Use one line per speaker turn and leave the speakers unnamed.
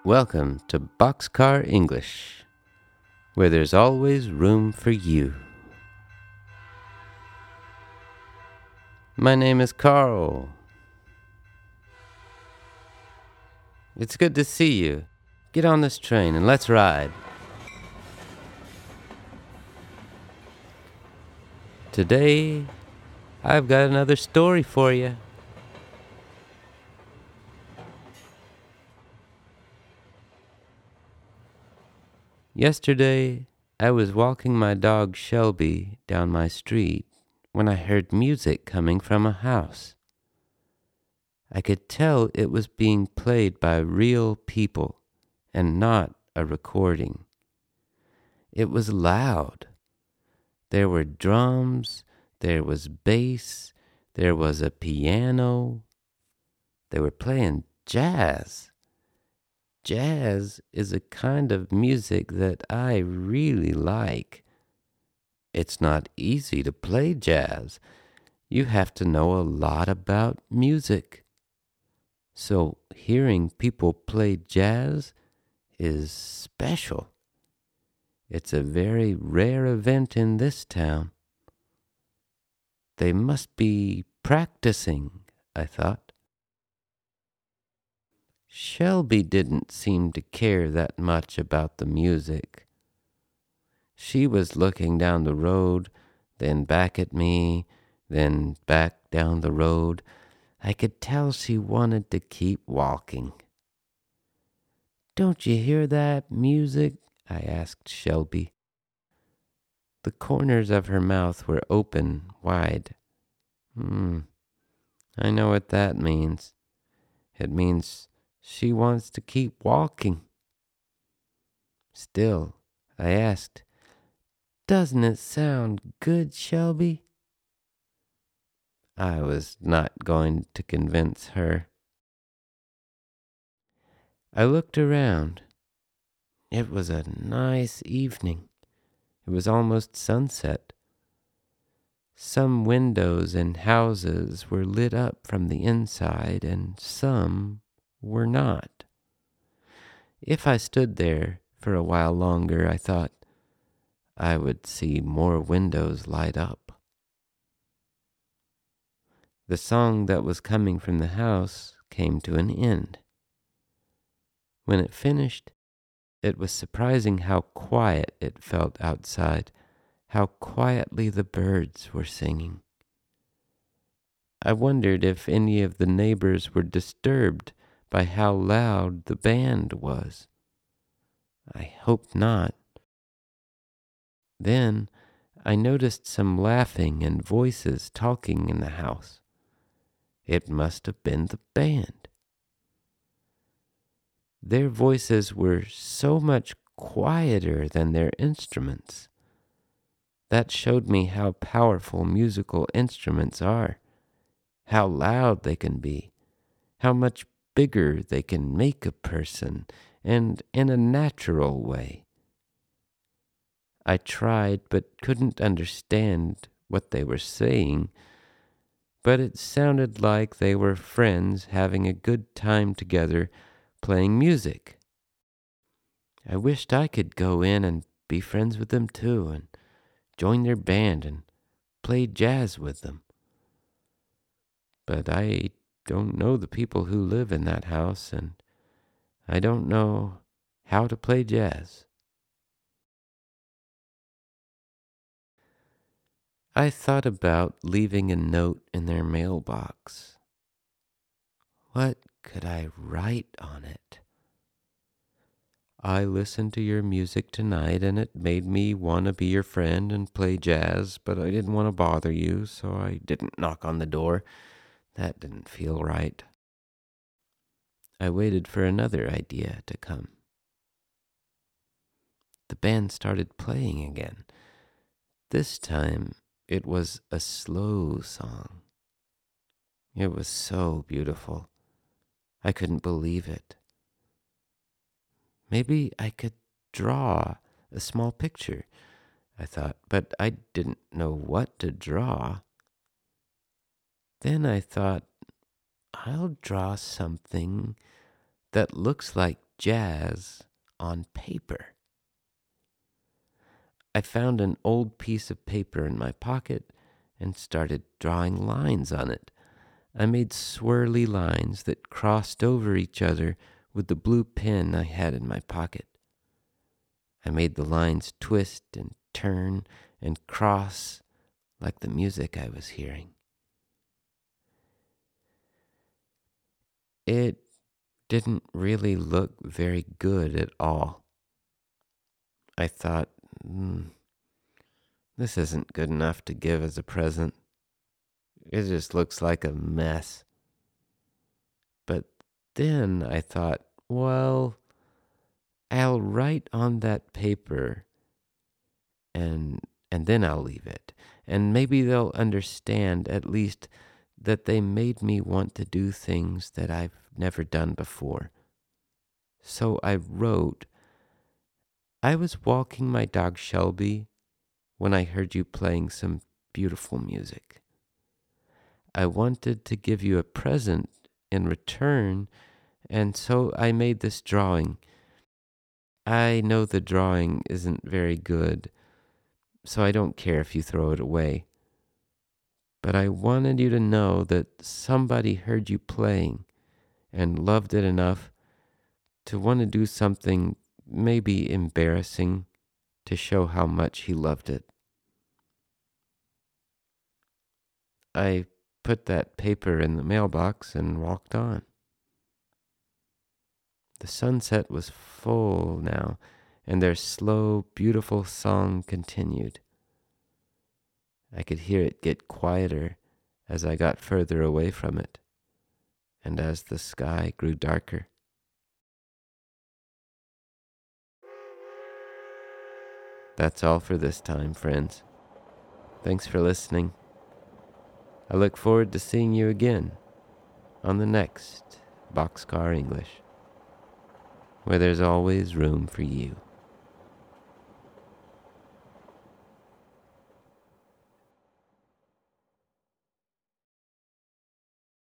Welcome to Boxcar English, where there's always room for you. My name is Carl. It's good to see you. Get on this train and let's ride. Today, I've got another story for you. Yesterday, I was walking my dog Shelby down my street when I heard music coming from a house. I could tell it was being played by real people and not a recording. It was loud. There were drums, there was bass, there was a piano. They were playing jazz. Jazz is a kind of music that I really like. It's not easy to play jazz. You have to know a lot about music. So hearing people play jazz is special. It's a very rare event in this town. They must be practicing, I thought. Shelby didn't seem to care that much about the music. She was looking down the road, then back at me, then back down the road. I could tell she wanted to keep walking. "Don't you hear that music?" I asked Shelby. The corners of her mouth were open wide. I know what that means. It means she wants to keep walking. Still, I asked, "Doesn't it sound good, Shelby?" I was not going to convince her. I looked around. It was a nice evening. It was almost sunset. Some windows in houses were lit up from the inside, and some were not. If I stood there for a while longer, I thought, I would see more windows light up. The song that was coming from the house came to an end. When it finished, it was surprising how quiet it felt outside, how quietly the birds were singing. I wondered if any of the neighbors were disturbed by how loud the band was. I hoped not. Then I noticed some laughing and voices talking in the house. It must have been the band. Their voices were so much quieter than their instruments. That showed me how powerful musical instruments are, how loud they can be, how much bigger they can make a person, and in a natural way. I tried but couldn't understand what they were saying, but it sounded like they were friends having a good time together playing music. I wished I could go in and be friends with them too, and join their band and play jazz with them. But I don't know the people who live in that house, and I don't know how to play jazz. I thought about leaving a note in their mailbox. What could I write on it? "I listened to your music tonight, and it made me want to be your friend and play jazz, but I didn't want to bother you, so I didn't knock on the door. That didn't feel right." I waited for another idea to come. The band started playing again. This time, it was a slow song. It was so beautiful. I couldn't believe it. Maybe I could draw a small picture, I thought, but I didn't know what to draw. Then I thought, I'll draw something that looks like jazz on paper. I found an old piece of paper in my pocket and started drawing lines on it. I made swirly lines that crossed over each other with the blue pen I had in my pocket. I made the lines twist and turn and cross like the music I was hearing. It didn't really look very good at all. I thought, this isn't good enough to give as a present. It just looks like a mess. But then I thought, well, I'll write on that paper and then I'll leave it. And maybe they'll understand at least that they made me want to do things that I've never done before. So I wrote, I was walking my dog Shelby when I heard you playing some beautiful music. I wanted to give you a present in return, and so I made this drawing. I know the drawing isn't very good, so I don't care if you throw it away. But I wanted you to know that somebody heard you playing and loved it enough to want to do something maybe embarrassing to show how much he loved it. I put that paper in the mailbox and walked on. The sunset was full now, and their slow, beautiful song continued. I could hear it get quieter as I got further away from it, and as the sky grew darker. That's all for this time, friends. Thanks for listening. I look forward to seeing you again on the next Boxcar English, where there's always room for you.